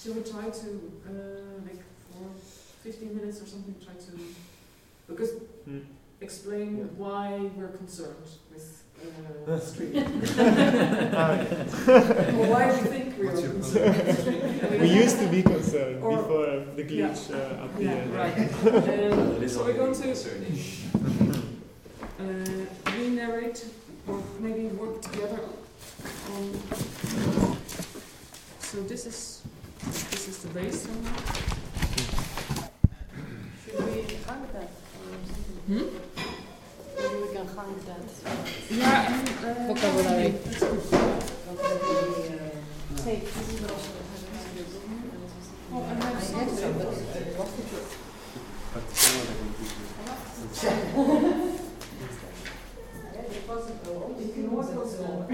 shall we try to, like for 15 minutes or something, try to, because explain why we're concerned with streaming. Or why we think we're concerned with streaming. We used to be concerned before the glitch appeared. Yeah, right. So we're going to re-narrate or maybe work together on. So this is the base somehow. Should we hang that or something? Maybe we can hang that. Yeah, vocabulary. That's good. Say, this is also Oh, I have some, but you can always go smaller.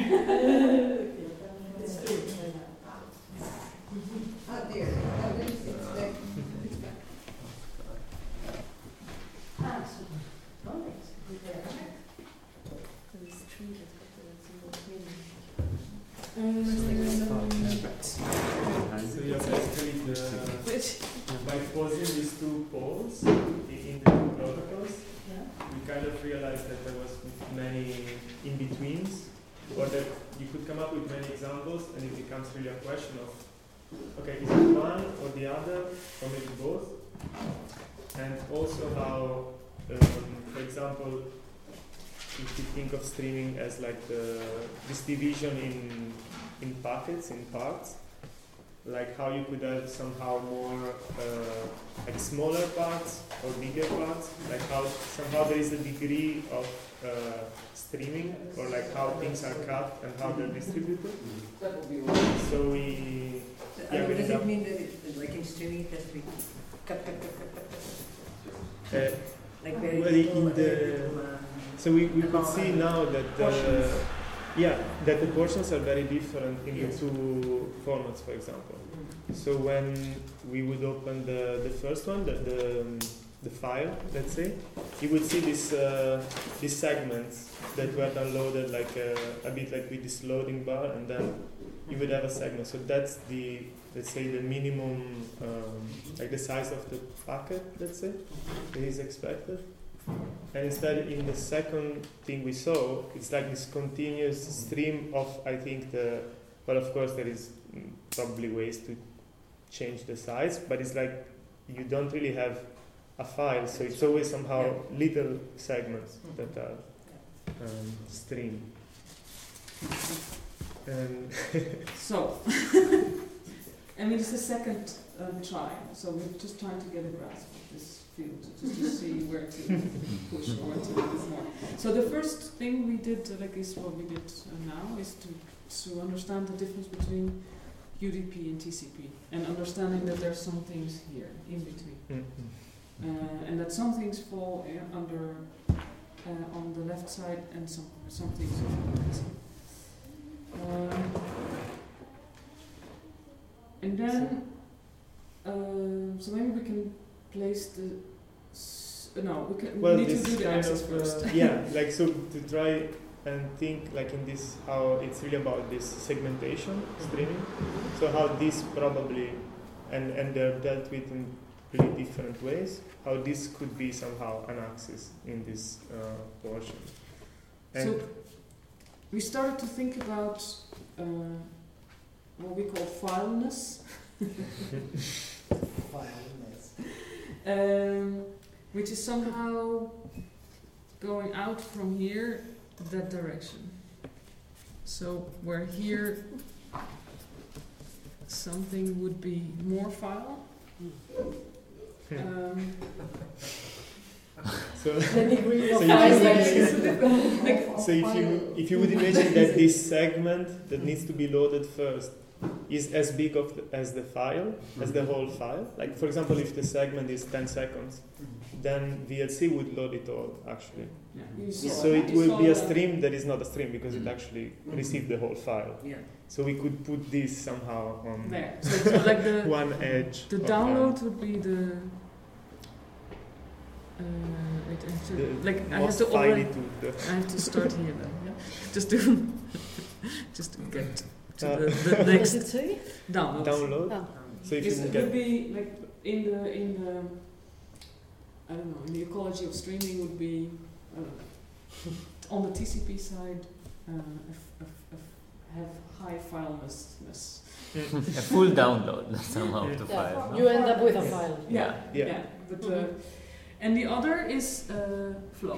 So yeah, basically by posing these two poles in the two protocols, we kind of realized that there was many in-betweens, or that you could come up with many examples, and it becomes really a question of, okay, is it one or the other, or maybe both? And also how, for example, if you think of streaming as like this division in packets, in parts, like how you could have somehow more like smaller parts or bigger parts, like how somehow there is a degree of streaming, or like how things are cut and how they're distributed. That would be right. So we does it mean that like in streaming it has to be cut? Like very well, in the so we could see now that that the portions are very different in the two formats, for example. So when we would open the first one, the file, let's say, you would see these segments that were downloaded like a bit like with this loading bar, and then you would have a segment. So that's the, let's say, the minimum, like the size of the packet, let's say, that is expected. And instead, in the second thing we saw, it's like this continuous stream of, I think, well, of course, there is probably ways to change the size, but it's like you don't really have a file, so it's always somehow little segments that are streamed. So, I mean, it's the second try, so we're just trying to get a grasp of this field, just to see where to push or where to do this more. So the first thing we did, like is what we did now, is to understand the difference between UDP and TCP, and understanding that there's some things here in between, and that some things fall under on the left side, and some things on the right side. And then, so maybe we can place we need to do the access first. Like so to try and think like in this, how it's really about this segmentation streaming. So how this probably, and they're dealt with in really different ways, how this could be somehow an axis in this portion. And so we started to think about what we call fileness. Which is somehow going out from here that direction. So where here something would be more file. So if you would imagine that this segment that needs to be loaded first is as big as the file, as the whole file. Like for example, if the segment is 10 seconds, then VLC would load it all actually. So it will be a stream that is not a stream because it actually received the whole file. So we could put this somehow on there. So like the one edge. The download would be the I have to start here then. Yeah? Just to get to the next download. So if It you would get be like in the I don't know, in the ecology of streaming would be on the TCP side have high fileness. A full download somehow of the Yeah. file. no? You end up with a file. Yeah, Yeah. yeah. But Mhm. and the other is flow.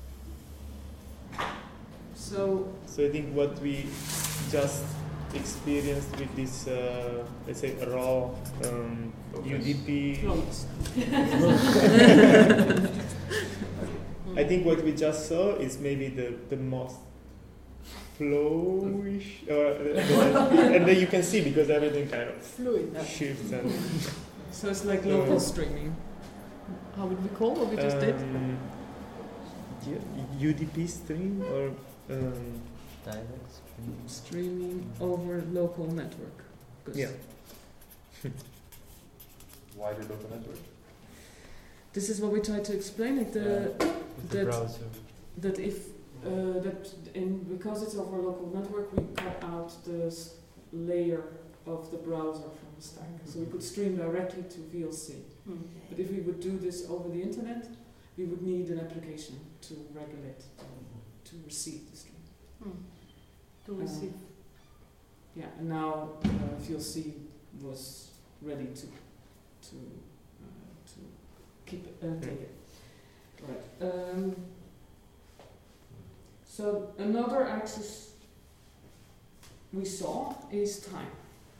So So I think what we just experienced with this, let's say, raw UDP. flows. I think what we just saw is maybe the most flowish, and then you can see because everything kind of Fluid. shifts and. So it's like local streaming. How would we call what we just did? UDP stream or. Direct stream. Streaming over local network. 'Cause Yeah. Why the local network? This is what we try to explain. It With the that- browser. that if because it's over a local network, we cut out the layer of the browser from the stack, so we could stream directly to VLC. But if we would do this over the internet, we would need an application to regulate, to receive the stream. To receive. Yeah, and now VLC was ready to keep take it. Right. So another axis we saw is time.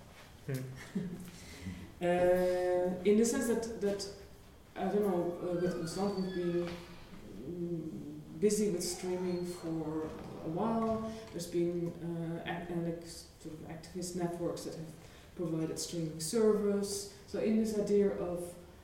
In the sense that I don't know, with Rusland we've been busy with streaming for a while. There's been sort of activist networks that have provided streaming service. So in this idea of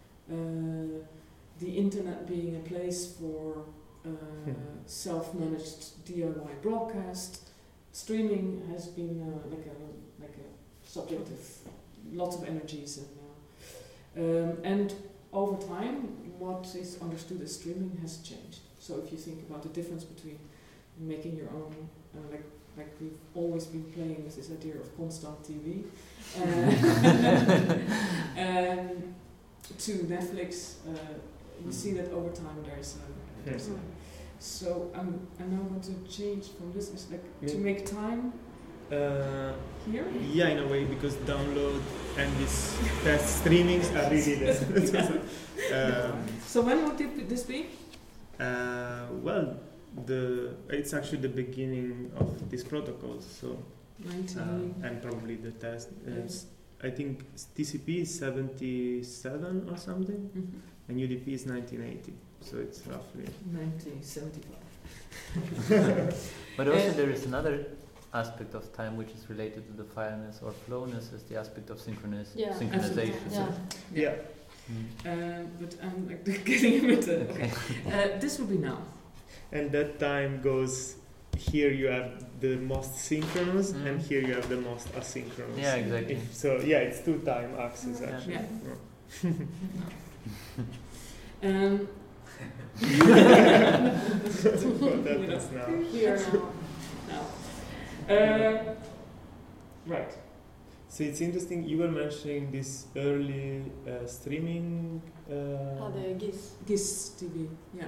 the internet being a place for self-managed DIY broadcast, streaming has been like a subject of lots of energies, and over time what is understood as streaming has changed. So if you think about the difference between making your own, like we've always been playing with this idea of constant TV, to Netflix, we see that over time there's a so I'm now going to change from this is like to make time here. Yeah, in a way, because download and this test streamings are really the. So when would this be? Well, it's actually the beginning of this protocol. So 19. and probably the test. I think TCP is 77 or something, and UDP is 1980. So it's roughly 1975. But also there is another aspect of time which is related to the fileness or flowness, is the aspect of synchronization. Yeah. But I'm like getting a bit. Okay. This will be now. And that time goes. Here you have the most synchronous, and here you have the most asynchronous. Yeah, exactly. So yeah, it's two time axes actually. Yeah. What happens now? Here now. Right. So it's interesting. You were mentioning this early streaming. the GIS. GIS TV. Yeah.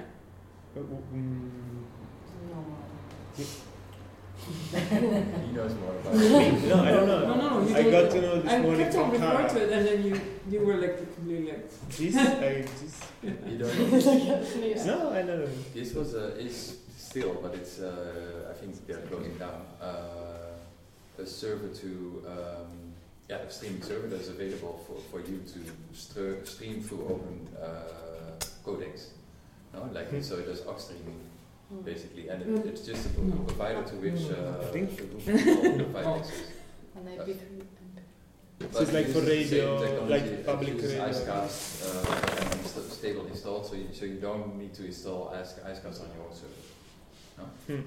He knows more about it. No, I don't know. No. You I don't- got to know this I morning kept on from referring Kara. to it, and then you were like completely like. This, You don't know. No, I don't know. This was is still, but it's I think they're closing down a server to a streaming server that's available for you to stream through open codecs. No, like so it does aux streaming basically, and it's just a provider to which provide access. And MP3. So it's like for radio, like public radio. radio. Icecast stable installed, so you don't need to install Icecast on your own server. No?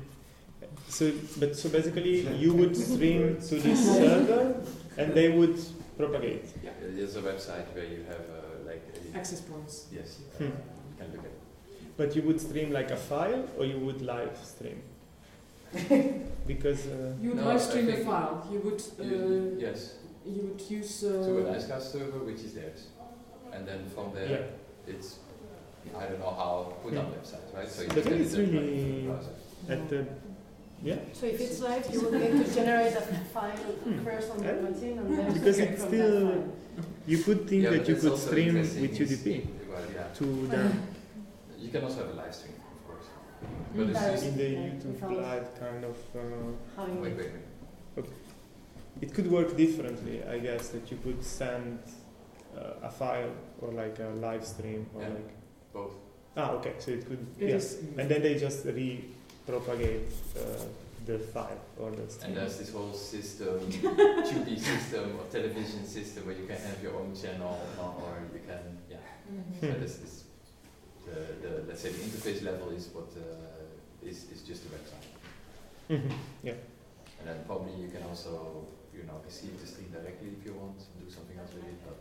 So basically, you would stream to this server, and they would propagate. Yeah, there's a website where you have Access points. Yes, you can look at it. But you would stream like a file, or you would live stream? Because You would No, live I stream a think file. You would. Yes. you would use to an IceCast server, which is theirs, and then from there it's I don't know how put on website, right? So you But can it's really at the So if it's live, you will need to generate a file first on the machine and then because stream it's from still that file. you could think that but you that's could also stream interesting with is- UDP well, yeah. to the You can also have a live stream, of course. But it's That just in the Yeah, YouTube without Live kind of. Having wait. It could work differently, I guess, that you could send a file or like a live stream or Yeah. like. Both. Okay, so it could. It is. And then they just re-propagate the file or the And stream. there's this whole system, 2D system or television system where you can have your own channel or you can, So this is the let's say the interface level is what is just the website. Yeah. And then probably you can also, receive the stream directly if you want, do something else with it. But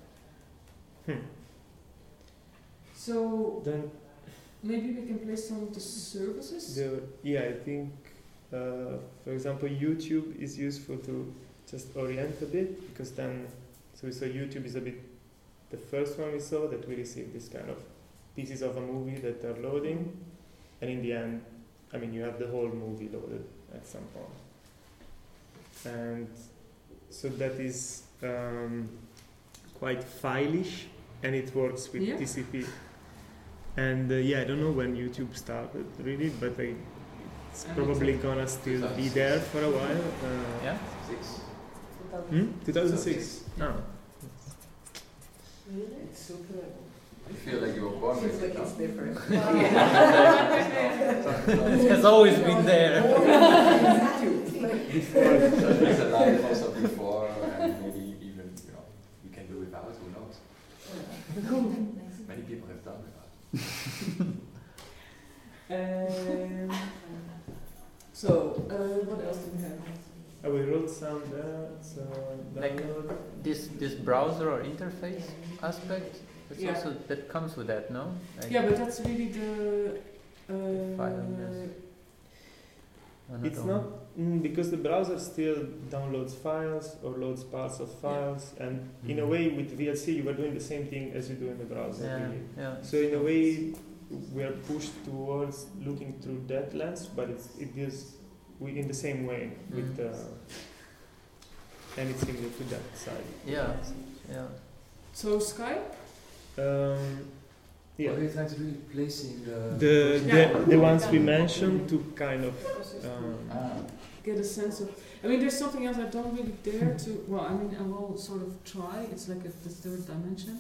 So Then maybe we can play some of the services. I think, for example, YouTube is useful to just orient a bit because then, so we saw YouTube is a bit the first one we saw that we received this kind of pieces of a movie that are loading, and in the end, I mean, you have the whole movie loaded at some point. And so that is quite file-ish, and it works with TCP. And I don't know when YouTube started really, but it's probably gonna still be there for a while. 2006. Oh. It's super. I feel like you were born Seems with like it it's now. different. It has always been there. So there's a life also before, and maybe even you can do without. Who knows? Many people have done without. What else do we have? We wrote some there. So Like download. this browser or interface aspect, it's Yeah. also that comes with that, no? Like Yeah, but that's really the. file, yes. It's not because the browser still downloads files or loads parts of files, and in a way with VLC you were doing the same thing as you do in the browser. Yeah, Really. yeah. So in a way we are pushed towards looking through that lens, but it is in the same way with and it's similar to that side. Yeah, yeah. So Skype? Yeah. What are you trying to do? Replacing The ones we mentioned to kind of Get a sense of. I mean, there's something else I don't really dare to. Well, I mean, I will sort of try. It's like the third dimension.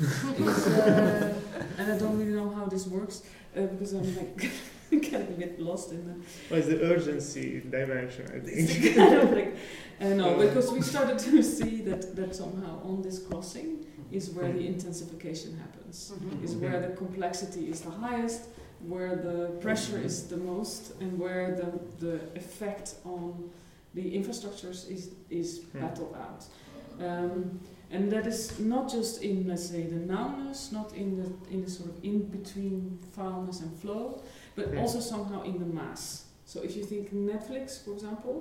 And I don't really know how this works because I'm like getting a bit lost in the. Well, it's the urgency dimension, I think. It's kind of like, no, because we started to see that somehow on this crossing is where the intensification happens. Is where the complexity is the highest, where the pressure is the most, and where the effect on the infrastructures is battled out. And that is not just in, let's say, the nowness, not in the sort of in between fileness and flow, but also somehow in the mass. So if you think Netflix, for example,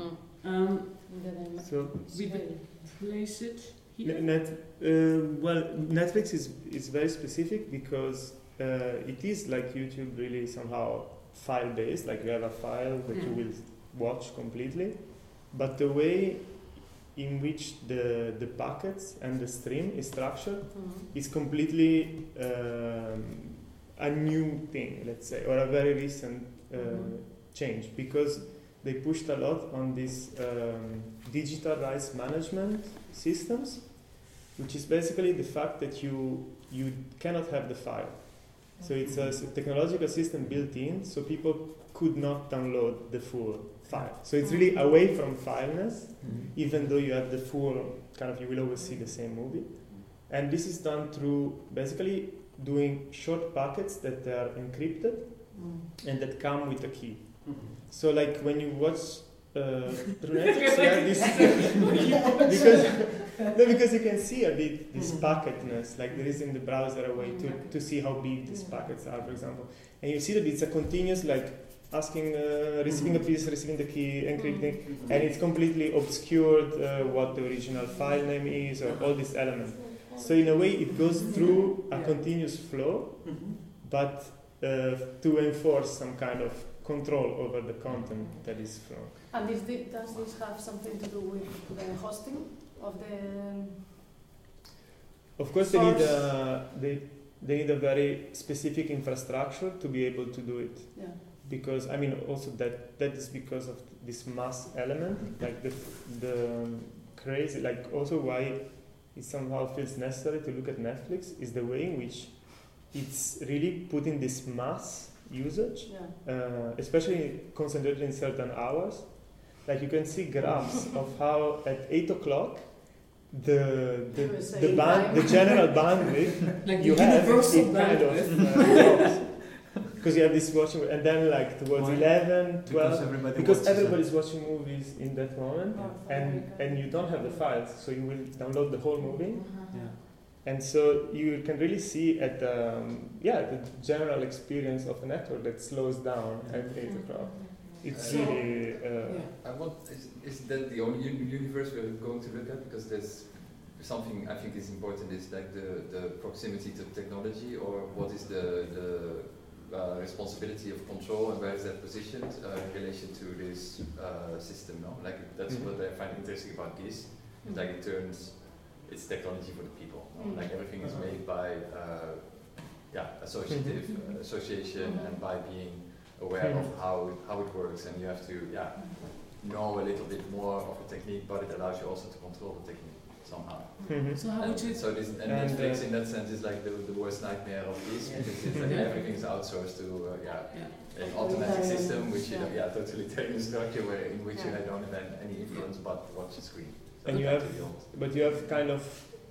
so we would place it here. Well, Netflix is very specific because it is like YouTube, really somehow file-based. Like you have a file that you will watch completely, but the way in which the packets and the stream is structured is completely a new thing, let's say, or a very recent change, because they pushed a lot on this digital rights management systems, which is basically the fact that you cannot have the file. So it's a technological system built in, so people could not download the full file. So it's really away from fileness, even though you have the full, you will always see the same movie. And this is done through basically doing short packets that are encrypted and that come with a key. So like when you watch through Netflix, you have this because you can see a bit this packetness, like there is in the browser a way to see how big these packets are, for example. And you see that it's a continuous asking, receiving a piece, receiving the key, encrypting, and it's completely obscured what the original file name is or all these elements. So in a way, it goes through a continuous flow, but to enforce some kind of control over the content that is flowing. And does this have something to do with the hosting of the? Of course, they need a very specific infrastructure to be able to do it. Yeah. Because I mean, also that is because of this mass element, like the crazy, like also why it somehow feels necessary to look at Netflix is the way in which it's really putting this mass usage, especially concentrated in certain hours. Like you can see graphs of how at 8 o'clock the general bandwidth like you have universal it kind bandwidth. of drops. Because you have this watching, and then like towards 11, 12, because everybody's watching movies in that moment, and you don't have the files, so you will download the whole movie. And so you can really see at the general experience of a network that slows down at 8 o'clock. It's really. Is that the only universe we're going to look at? Because there's something I think is important is like the proximity to technology, or what is the responsibility of control, and where is that positioned in relation to this system? No, like that's what I find interesting about GIS. Like it turns. It's technology for the people. No? Like everything is made by association and by being aware of how it works, and you have to know a little bit more of the technique, but it allows you also to control the technique somehow. So how would you? So this Netflix in that sense is like the worst nightmare of this, because it's like everything is outsourced to an automatic system, which totalitarian structure in which you don't have any influence but watch the screen. And you have kind of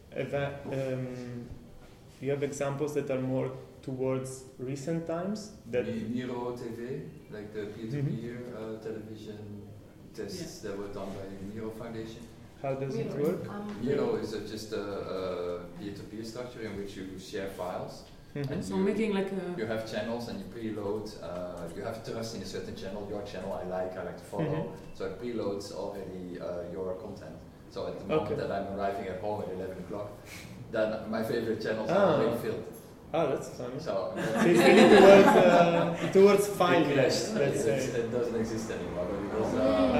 you have examples that are more towards recent times. That Miro TV, like the peer-to-peer television tests that were done by the Miro Foundation. How does it work? Miro is just a peer-to-peer structure in which you share files. And so making like a... You have channels and you preload, you have trust in a certain channel, your channel I like to follow, so it preloads already your content. So at the moment that I'm arriving at home at 11 o'clock, then my favorite channels are already filled. Oh, that's funny. So it's really towards fineness, let's say. It doesn't exist anymore, because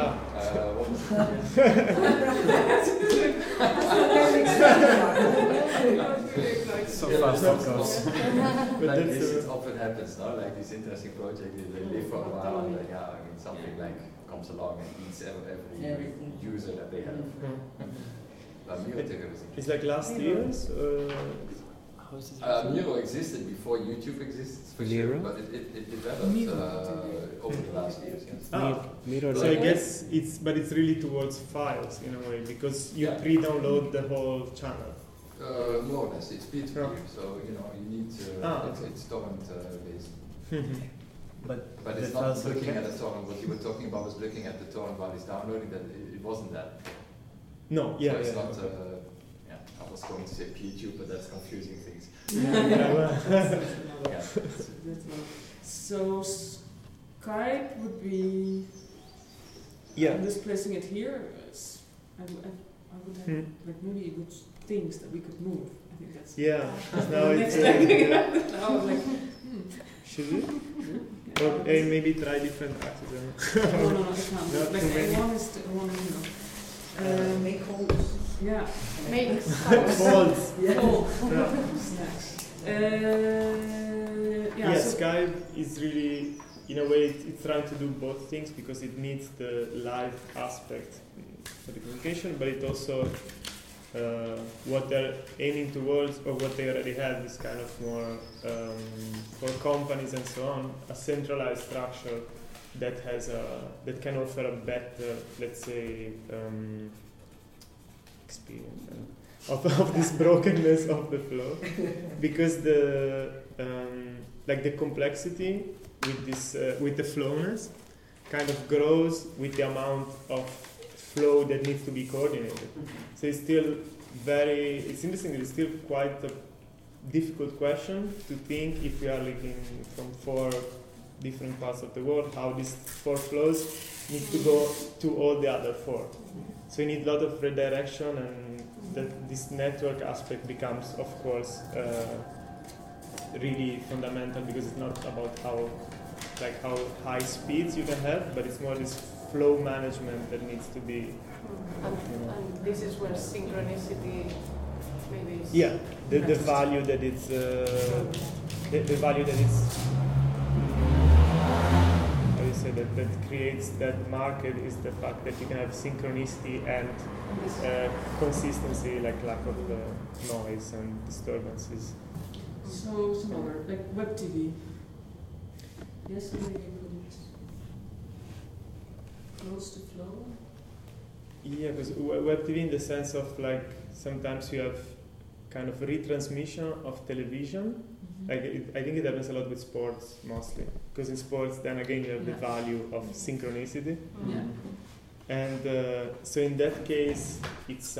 so fast it goes. Like this often happens, no? Like this interesting project, they live for a while, and something like comes along and eats every user that they have. It's like last year's. Miro existed before YouTube existed, for sure, but it developed over the last years. Yes. So I guess it's really towards files in a way, because you pre-download the whole channel. More or less, it's peer-to-peer, so you need to. It's torrent based. But it's not looking at the torrent. What you were talking about was looking at the torrent while it's downloading. That it wasn't that. No. So it's not. I was going to say PTube, but that's confusing things. So Skype would be. I'm just placing it here. I would have like maybe good things that we could move. I think that's. Now next thing. I was like, should we? Or maybe try different axes. No, I can't. Like one is one, make holes. Yeah. Make folds. Skype is really, in a way, it's trying to do both things, because it needs the live aspect for the communication, but it also what they're aiming towards, or what they already have, is kind of more for companies and so on, a centralized structure that has that can offer a better, let's say, experience of this brokenness of the flow, because the the complexity with this with the flowness kind of grows with the amount of flow that needs to be coordinated. So it's still it's interesting. It's still quite a difficult question to think if we are looking from 4 different parts of the world, how these 4 flows need to go to all the other 4. So you need a lot of redirection, and this network aspect becomes, of course, really fundamental, because it's not about how high speeds you can have, but it's more this flow management that needs to be. And this is where synchronicity maybe is. Yeah, the value that it's the value that it's how do you say that creates that market is the fact that you can have synchronicity and consistency, like lack of noise and disturbances. So some other, like web TV. Yes, maybe you put it close to flow. Yeah, because web TV in the sense of like sometimes you have kind of retransmission of television. Like I think it happens a lot with sports mostly, because in sports then again you have the value of synchronicity. Yeah. And so in that case it's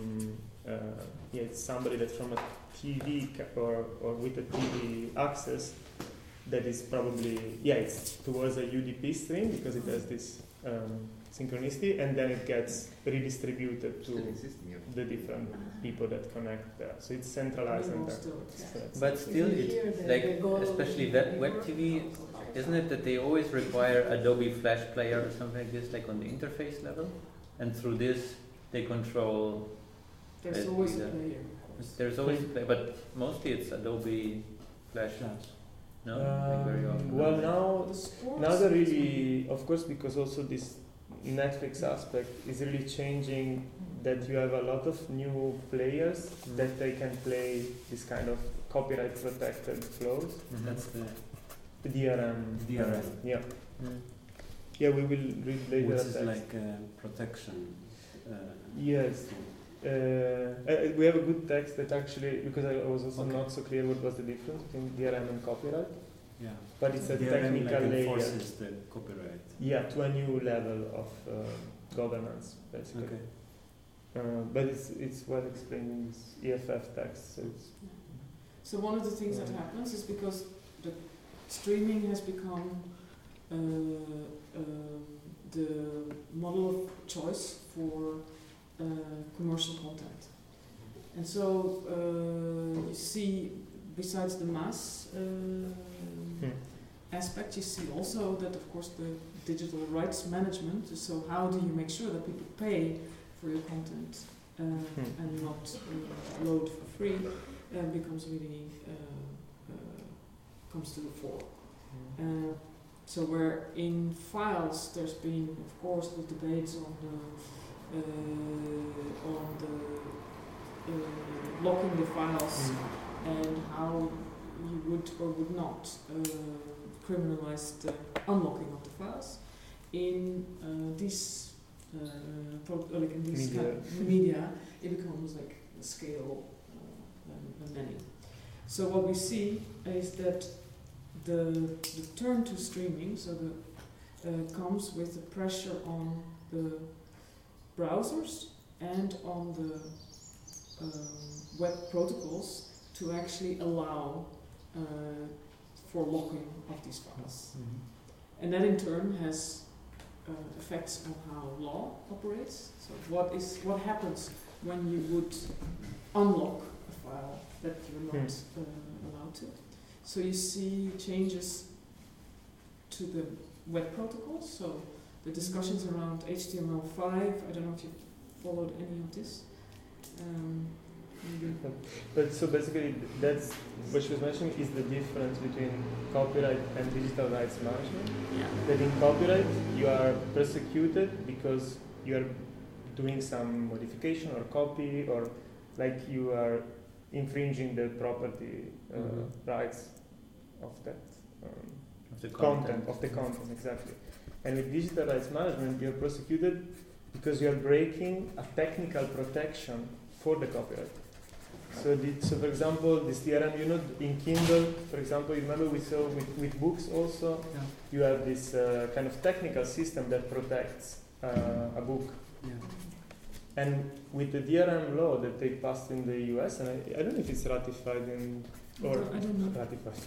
it's somebody that's from a TV or with a TV access that is probably it's towards a UDP stream, because it has this synchronicity, and then it gets redistributed to the different people that connect there. So it's centralized and but still, it's like, especially web TV, isn't it that they always require Adobe Flash Player or something like this, like on the interface level, and through this they control. There's always a player. There's always a player, but mostly it's Adobe Flash. No, like very often. Well, now they're really, of course, because also this Netflix aspect is really changing, that you have a lot of new players that they can play this kind of copyright protected flows. That's the DRM. Yeah. Yeah, we will read later. Which is like protection. Yes. We have a good text that actually, because I was also not so clear what was the difference between DRM and copyright. Yeah. But it's a DRM technical layer. Enforces the copyright. Yeah, to a new level of governance, basically. Okay. But it's well explained in this EFF text. So one of the things that happens is because the streaming has become the model of choice for commercial content. And so you see, besides the mass aspect, you see also that, of course, the digital rights management. So how do you make sure that people pay for your content and not load for free becomes really comes to the fore. So where in files there's been, of course, the debates on the locking the files and how you would or would not criminalize the unlocking of the files. In these like in these media, it becomes like a scale and many. So what we see is that the turn to streaming, so comes with the pressure on the browsers and on the web protocols to actually allow for locking of these files. And that in turn has effects on how law operates. So what happens when you would unlock a file that you're not allowed to? So you see changes to the web protocols. So the discussions around HTML5. I don't know if you followed any of this. But so basically, that's what she was mentioning is the difference between copyright and digital rights management. Yeah. That in copyright you are persecuted because you are doing some modification or copy, or like you are infringing the property rights of that content, exactly. And with digital rights management, you are prosecuted because you are breaking a technical protection for the copyright. So for example, this DRM, in Kindle, for example, you remember we saw with books also, you have this kind of technical system that protects a book. Yeah. And with the DRM law that they passed in the US, and I don't know if it's ratified I don't know. Ratified.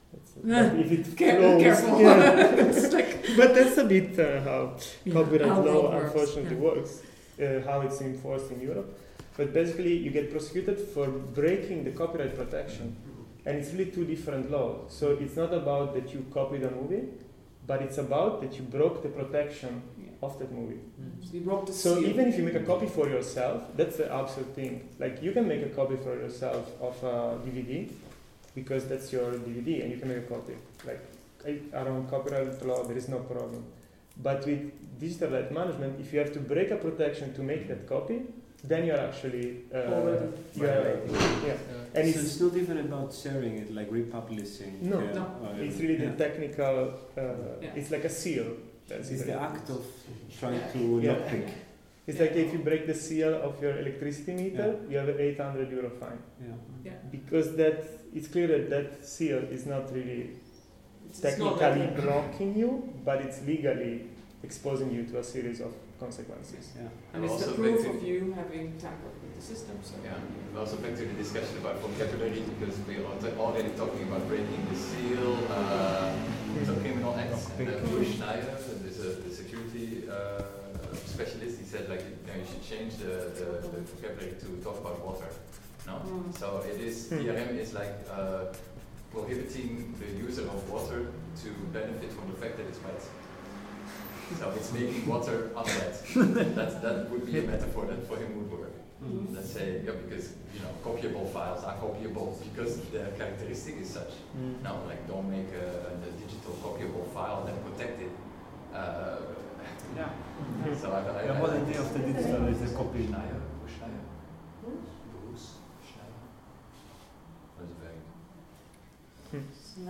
But if it Careful. flows, yeah. It's like, But that's a bit how copyright how law it works, unfortunately yeah. works, how it's enforced in Europe. But basically, you get prosecuted for breaking the copyright protection, and it's really two different laws. So it's not about that you copied a movie, but it's about that you broke the protection of that movie. So you broke the So seal. even if you make a copy for yourself, that's the absurd thing. Like you can make a copy for yourself of a DVD, because that's your DVD, and you can make a copy. Like around copyright law, there is no problem. But with digital right management, if you have to break a protection to make that copy, then you're actually Already. yeah. And So it's not even about sharing it, like republishing. No. No. it's really the technical. Yeah. It's like a seal. That's It's it. the act of trying to Yeah. lockpick. It's like if you break the seal of your electricity meter, you have an 800 euro fine. Yeah. Because that it's clear that that seal is not really It's not technically that- blocking you, but it's legally exposing you to a series of consequences. Yeah. And it's the Also proof back to- of you having tampered with the system. So Yeah, and also back to the discussion about vocabulary, because we are already talking about breaking the seal, so criminal acts. And Louis Schneider, the security specialist, he said like you should change the vocabulary to talk about water. No, so it is DRM is like prohibiting the user of water to benefit from the fact that it's wet. So it's making water unwet. that would be a metaphor that for him would work. Mhm. Let's say, yeah, because copyable files are copyable because their characteristic is such. No, like don't make a digital copyable file and then protect it. Yeah. So I The whole idea of the digital is the copy. Schneider. Bruce Schneider. That's very.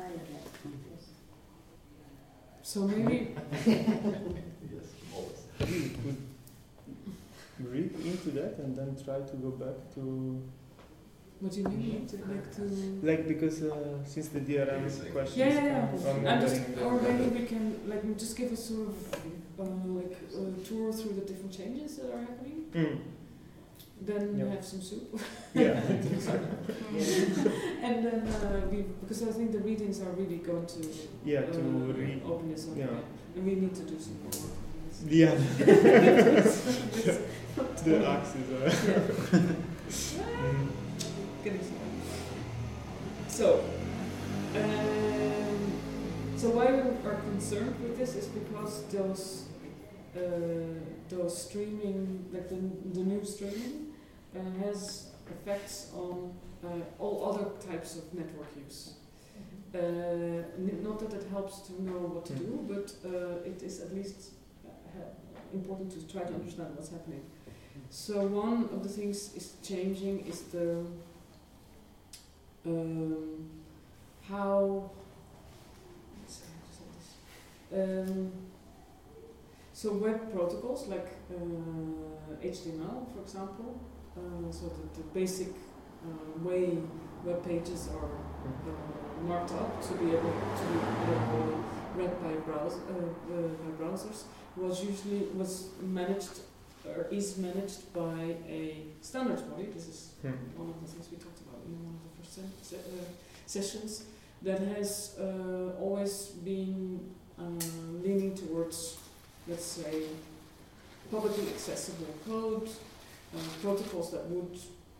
So maybe Yes, always. You could read into that and then try to go back to what do you mean? To back to like because since the DRM question yeah. And just monitoring or maybe we can like just give a sort of like a tour through the different changes that are happening. Then Yeah. have some soup. Yeah. And then because I think the readings are really going to Yeah, to read. open this up. Yeah. And we need to do some more work on this. Yeah. The axis. Getting somewhere. So why we are concerned with this is because those streaming, like the new streaming, has effects on all other types of network use. Not that it helps to know what to do, but it is at least important to try to understand what's happening. So one of the things is changing is the how. Let's see how to say this. So web protocols like HTML, for example, so the basic way web pages are marked up to be able to be read by browsers was managed or is managed by a standards body. This is one of the things we talked about in one of the first sessions, that has always been leaning towards, let's say, publicly accessible code, protocols that would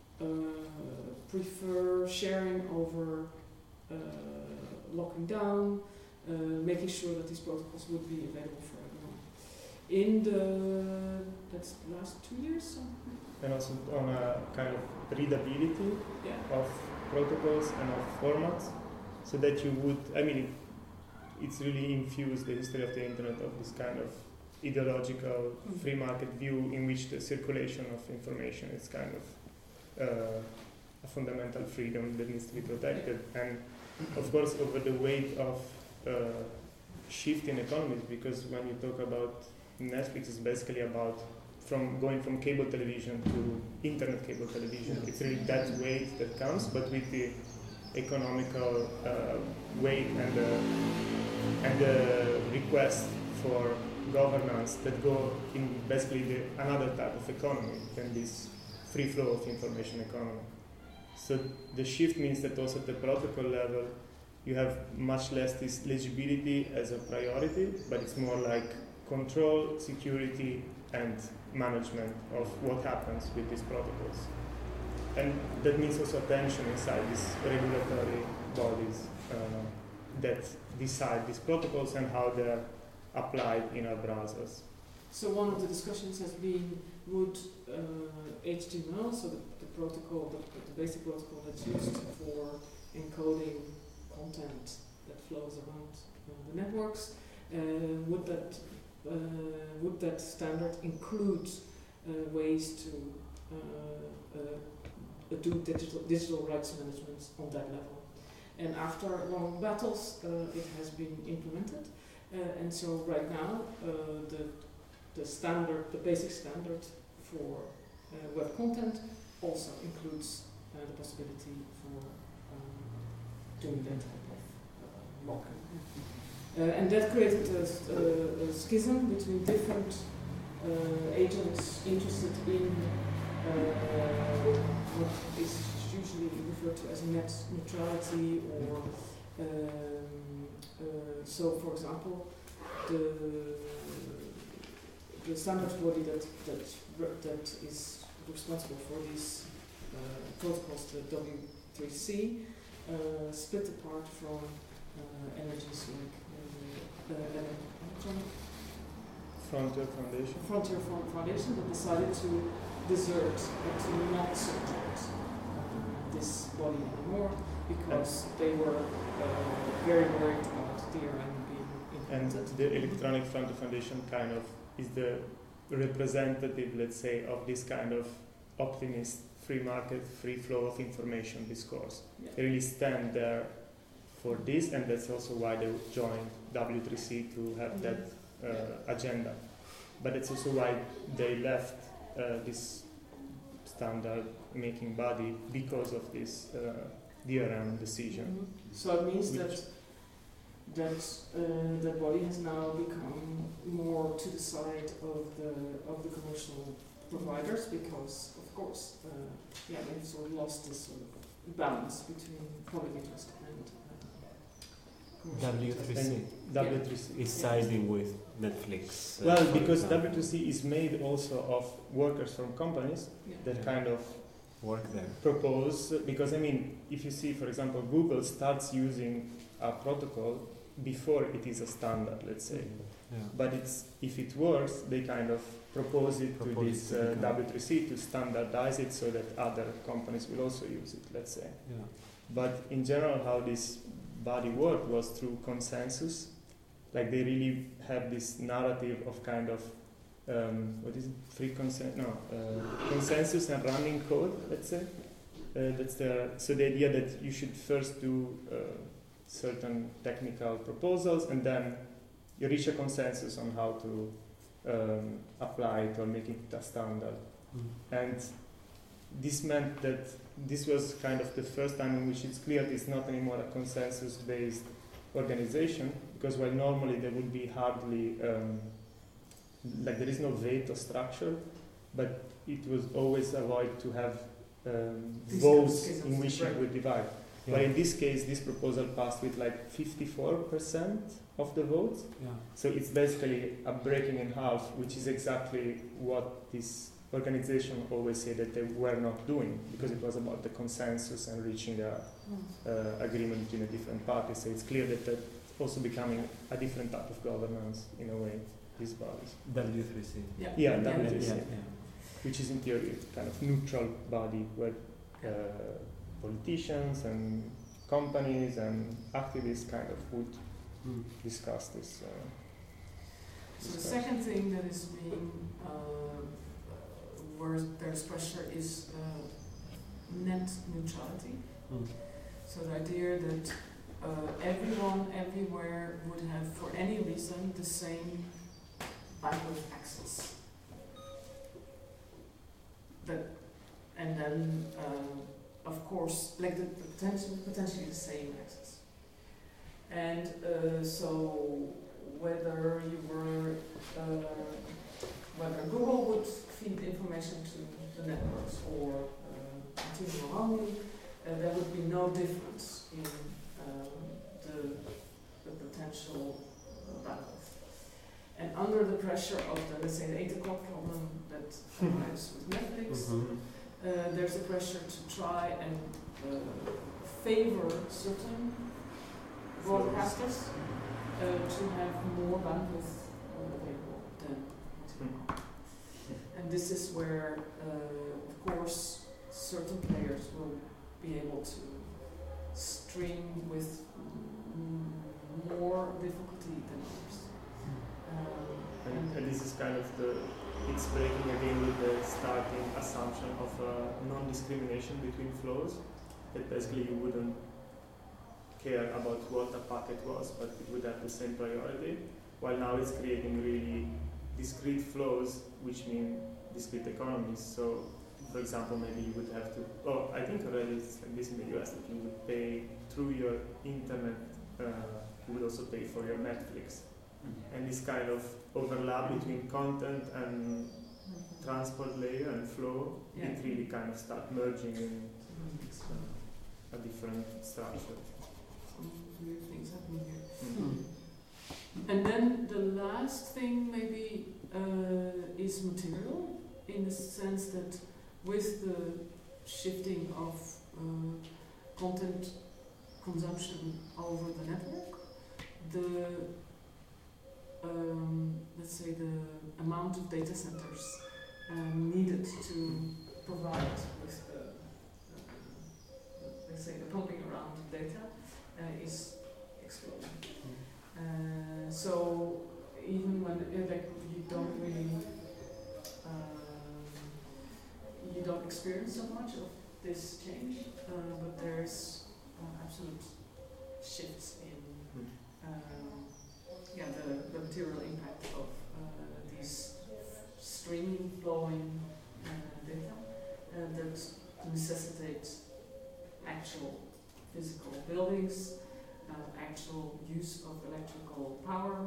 prefer sharing over locking down, making sure that these protocols would be available for everyone. In the last 2 years, And also on a kind of readability of protocols and of formats, so that you would, I mean, it's really infused the history of the internet of this kind of ideological free market view in which the circulation of information is kind of a fundamental freedom that needs to be protected. And of course, over the weight of shift in economies, because when you talk about Netflix, it's basically about going from cable television to internet cable television. It's really that weight that comes, but with the economical weight and the request for governance that go in basically another type of economy than this free flow of information economy. So the shift means that also at the protocol level, you have much less this legibility as a priority, but it's more like control, security, and management of what happens with these protocols. And that means also attention inside these regulatory bodies that decide these protocols and how they're applied in our browsers. So one of the discussions has been, would HTML, so the protocol, the basic protocol that's used for encoding content that flows around the networks, would that standard include ways to do digital rights management on that level? And after long battles, it has been implemented, and so right now the standard, the basic standard for web content also includes the possibility for doing that type of locking. And that created a schism between different agents interested in what is usually referred to as net neutrality, or so for example the standards body that is responsible for these protocols, the W3C, split apart from energies like Frontier Foundation that decided to desert, to not support this body anymore because they were very worried about DRM being implemented. And the Electronic Frontier Foundation kind of is the representative, let's say, of this kind of optimist, free market, free flow of information discourse. Yeah. They really stand there for this, and that's also why they joined W3C to have that agenda. But it's also why they left this standard making body because of this DRM decision. So it means that body has now become more to the side of the commercial providers because, of course, they've sort of lost this sort of balance between public interest and W3C. W3C is siding with Netflix. Well, because W3C is made also of workers from companies that kind of work there. Propose, because I mean, if you see, for example, Google starts using a protocol before it is a standard, let's say. Yeah. But if it works, they kind of propose it to this W3C to standardize it so that other companies will also use it, let's say. Yeah. But in general, how this body worked was through consensus. Like they really have this narrative of kind of consensus and running code, let's say. So the idea that you should first do certain technical proposals and then you reach a consensus on how to apply it or make it a standard. And this meant that this was kind of the first time in which it's clear it's not anymore a consensus-based organization, because while normally there would be hardly like there is no veto structure, but it was always avoided to have votes in which it would divide. Yeah. But in this case, this proposal passed with like 54% of the votes. Yeah. So it's basically a breaking in half, which is exactly what this organization always said that they were not doing, because it was about the consensus and reaching a agreement between the different parties. So it's clear that that's also becoming a different type of governance in a way, these bodies. W3C. Yeah, W3C. Yeah. Which is in theory kind of neutral body where politicians and companies and activists kind of would discuss this. So the second thing that is being where there's pressure is net neutrality. So the idea that everyone, everywhere would have, for any reason, the same bandwidth access. And then, of course, like the potentially the same access. And so whether Google would feed information to the networks or Martino Mohammed, there would be no difference in potential bandwidth. And under the pressure of the, let's say, the 8 o'clock problem that arrives with Netflix, there's a pressure to try and favor certain broadcasters to have more bandwidth available than. And this is where, of course, certain players will be able to stream with more difficulty than others. And this is kind of it's breaking again with the starting assumption of non-discrimination between flows, that basically you wouldn't care about what a packet was, but it would have the same priority, while now it's creating really discrete flows, which mean discrete economies. So, for example, maybe you would have to, I think already it's like this in the US, that you would pay through your internet, you would also pay for your Netflix. And this kind of overlap between content and transport layer and flow, it really kind of start merging in a different structure. Some weird things happening here. And then the last thing maybe is material, in the sense that with the shifting of content consumption over the network, the let's say the amount of data centers needed to provide with the let's say the pumping around of data is exploding. So even when like you don't really you don't experience so much of this change, but there's absolute shifts in the material impact of these streaming, flowing data that necessitate actual physical buildings, actual use of electrical power,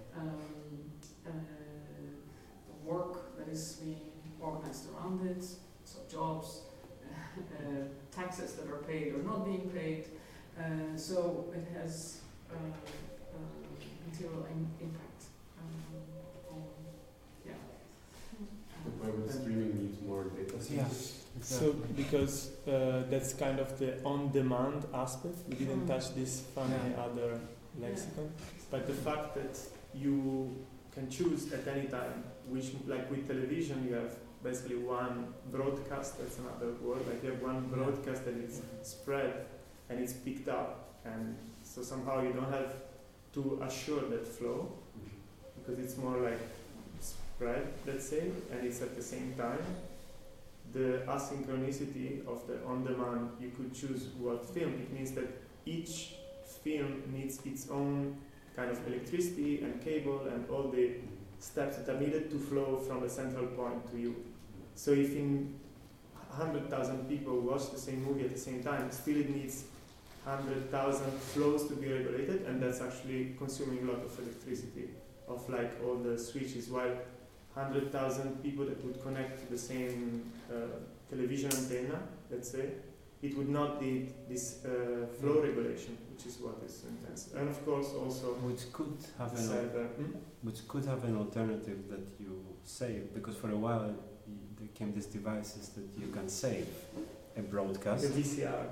work that is being organized around it, so jobs, taxes that are paid or not being paid. So it has material impact on, Why would streaming need more data centers? Yeah. So because that's kind of the on-demand aspect. We didn't touch this from any other lexicon, but the fact that you can choose at any time, which like with television you have basically one broadcast, that's another word, like you have one broadcast and it's spread and it's picked up, and so somehow you don't have to assure that flow, because it's more like spread, let's say, and it's at the same time. The asynchronicity of the on-demand, you could choose what film. It means that each film needs its own kind of electricity and cable and all the steps that are needed to flow from a central point to you. So if in 100,000 people watch the same movie at the same time, still it needs 100,000 flows to be regulated, and that's actually consuming a lot of electricity of like all the switches, while 100,000 people that would connect to the same television antenna, let's say, it would not need this flow regulation, which is what is intense. And of course also which could have an alternative that you save, because for a while there came these devices that you can save a broadcast. the VCR.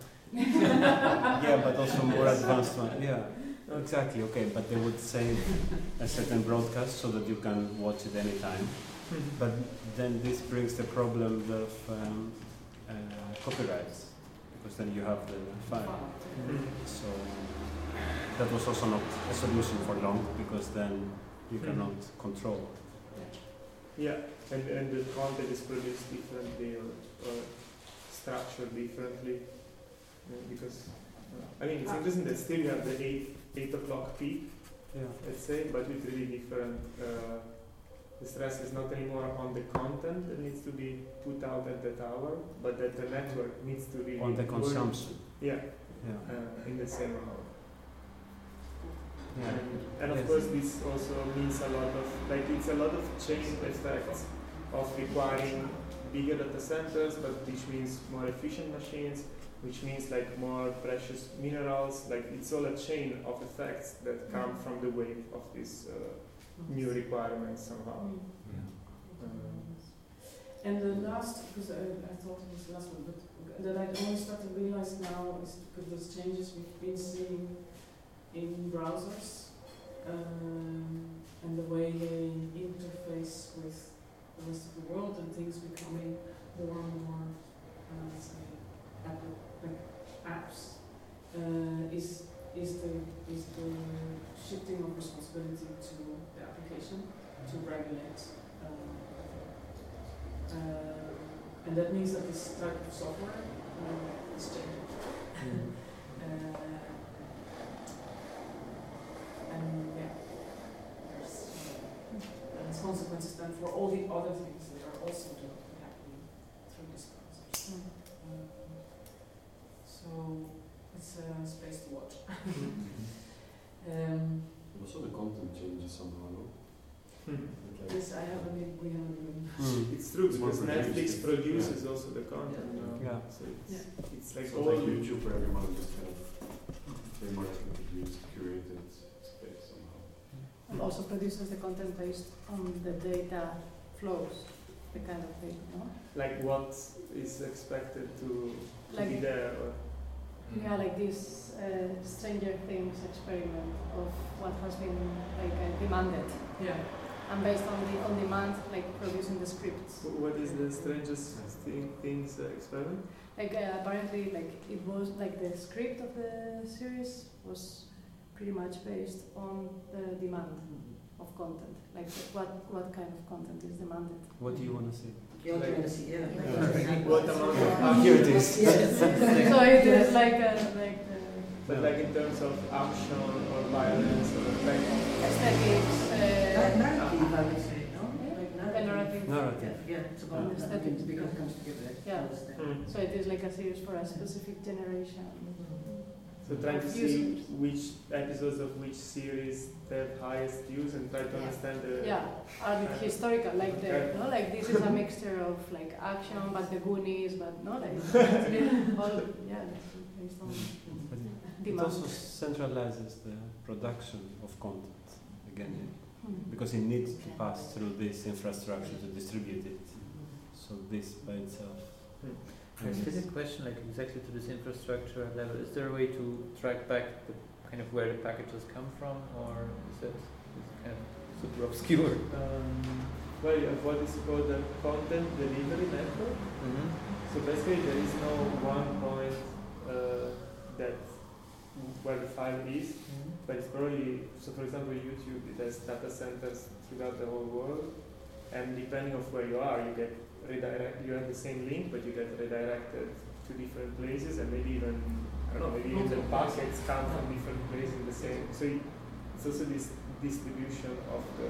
Yeah, but also more advanced one. Yeah. Exactly, okay, but they would save a certain broadcast so that you can watch it anytime. But then this brings the problem of copyrights, because then you have the file. So that was also not a solution for long, because then you cannot control. Yeah, and the content is produced differently or structured differently, because I mean it's interesting that still you have the 8 o'clock peak, let's say, but with really different, the stress is not anymore on the content that needs to be put out at that hour, but that the network needs to really On the consumption. In the same hour. Yeah. And of course this also means a lot of, like it's a lot of chain effects of requiring bigger data centers, but which means more efficient machines, which means like more precious minerals. Like it's all a chain of effects that come from the wave of these new requirements somehow. And the last, because I thought it was the last one, but that I only start to realize now is because those changes we've been seeing in browsers and the way they interface with the rest of the world and things becoming more and more, let's say, apps, is the shifting of responsibility to the application to regulate. And that means that this type of software is changing. And yeah, there's consequences then for all the other things that are also happening through this process. So it's a space to watch. Also the content changes somehow, no? Yes, we haven't been. It's true because more Netflix produced. produces also the content now. Yeah. So it's like So all like YouTube where everyone just kind of very much produced, curated space somehow. And also produces the content based on the data flows, the kind of thing, no? like what is expected to be Like, there. Or yeah, like this Stranger Things experiment of what has been like demanded. Yeah. And based on the on demand, like producing the scripts. what is the strangest things experiment? Like apparently, like it was like the script of the series was pretty much based on the demand of content. Like what kind of content is demanded. What do you want to see? You also want to see, yeah. What amount of Here it is. So it is like but like in terms of action or violence or like aesthetics. Narrative, I would say, no? Like Narrative. Narrative. Yeah, it's about Aesthetics. because it comes together. Yeah. Hmm. So it is like a series for a specific generation. So trying to see Users. which episodes of which series have highest views and try to understand the Yeah, are it historical? Like the, no, like this is a mixture of like action, but the Goonies, but no, like it's been all, yeah, based on But it demand. also centralizes the production of content again, Hmm. because it needs to pass through this infrastructure to distribute it. So this by itself. A specific question, like exactly to this infrastructure level, is there a way to track back the kind of where the packages come from, or is it kind of super obscure? well, you have what is called the content delivery network. So basically there is no one point that where the file is, but it's probably, so for example YouTube, it has data centers throughout the whole world, and depending of where you are, you get you have the same link, but you get redirected to different places, and maybe even, I don't know, maybe even the packets come from different places in the same, so it's also this distribution of the,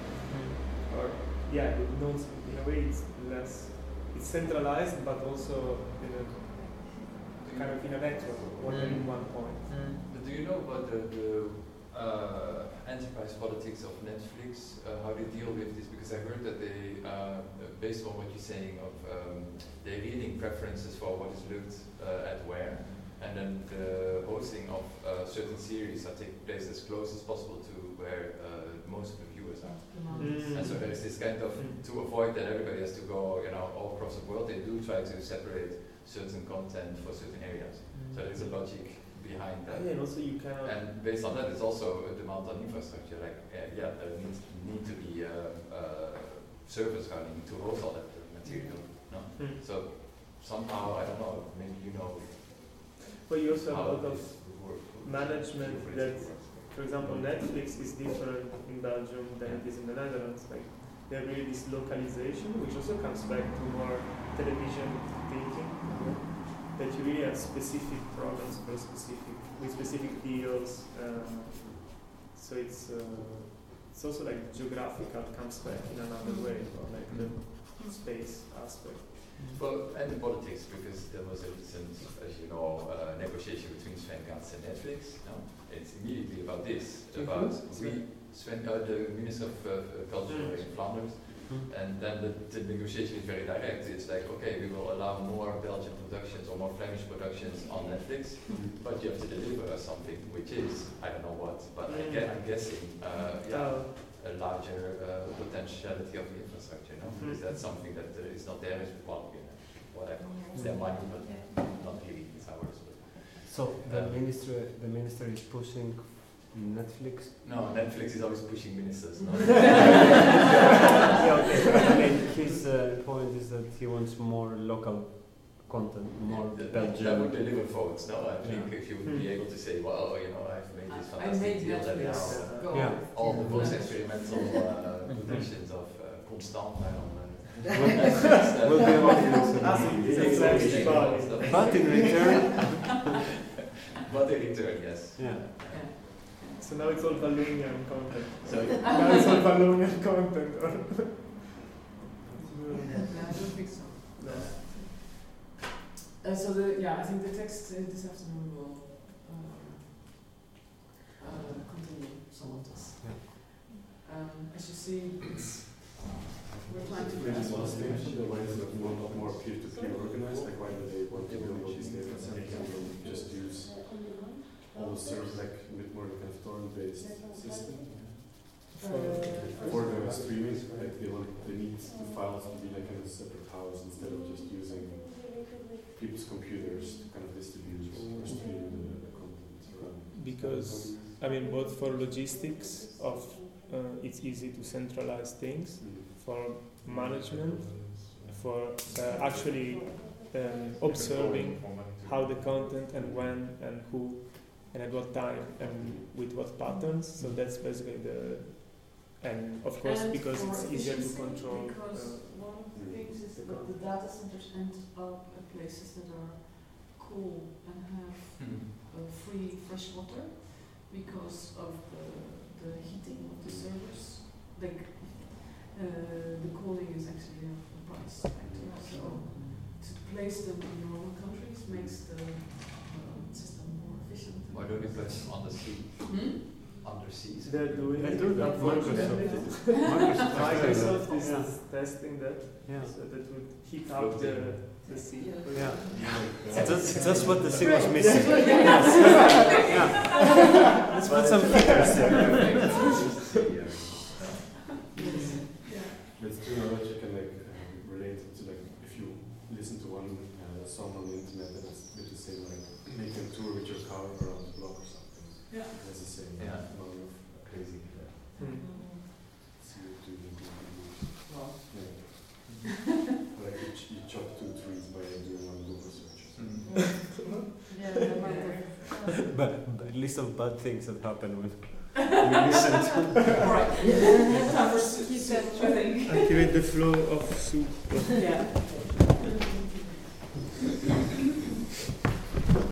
or yeah, the nodes, in a way it's less, it's centralized, but also in a kind of in a network, or in one point. But do you know about the enterprise politics of Netflix? How they deal with this? Because I heard that they, based on what you're saying, of they're reading preferences for what is looked at where, and then the hosting of certain series are taking place as close as possible to where most of the viewers are. And so there is this kind of, to avoid that everybody has to go, all across the world, they do try to separate certain content for certain areas. So there's a logic behind that. Yeah, and also you cannot. And based on that, it's also a demand on infrastructure. Like, there need to be servers running to host all that material. No? So somehow, I don't know, maybe you know. But you also have a how lot of this would work. management that, for example, Netflix is different in Belgium than it is in the Netherlands. Like, they have really this localization, which also comes back to more television thinking. That you really have specific programs for with specific deals. So it's also like geographical comes back in another way, or like the space aspect. Well, and the politics, because there was a recent, as you know, negotiation between Sven Gans and Netflix. No? It's immediately about this, about the Minister of Culture in Flanders And then the negotiation is very direct. It's like, okay, we will allow more Belgian productions or more Flemish productions on Netflix, but you have to deliver us something, which is, I don't know what, but I'm guessing, a larger potentiality of the infrastructure, no? Because that's something that is not there, is whatever. It's their money, but not really, it's ours. But. So the minister is pushing Netflix? No, Netflix is always pushing ministers. No? Yeah, okay. I mean, his point is that he wants more local content, more Belgian. That would deliver votes. No, I think if you would be able to say, well, I've made this fantastic deal that now all the most experimental productions of Constant will be on But in return. But in return, yes. Yeah. So now it's all Vallonian content. Sorry? Now it's all Vallonian content. I don't think so. No. So I think the text this afternoon will continue somewhat. As you see, we're trying to Maybe one station, the way is not more peer-to-peer organized, like why do they want to build all these data centers and just use all the servers like a bit more like a torrent-based system? For the streaming, like they need the files to be like in a separate house instead of just using people's computers to kind of distribute or stream the content around. Because, I mean, both for logistics of it's easy to centralize things, for management, for actually observing how the content and when and who and at what time and with what patterns. So that's basically and of course because it's easier to control. Because one of the things is that the data centers end up at places that are cool and have free fresh water because of the heating of the servers. Like the cooling is actually a price factor. So to place them in normal countries makes the system more efficient. Why don't we put them on the sea? Under seas. They're doing They do that. Microsoft is testing that, so that would heat up the sea. Yeah. That's what the sea was missing. Let's put some heaters there. Let's do now that you can relate it to if you listen to one song on the internet and it's with the same make a tour with your car around the block or something. Yeah. That's the same amount of crazy CO2 Wow. Like you chop 2 trees by doing one Google search. But list of bad things that happen when we listen to. Alright. Time for soup, I think. Activate the flow of soup. Yeah.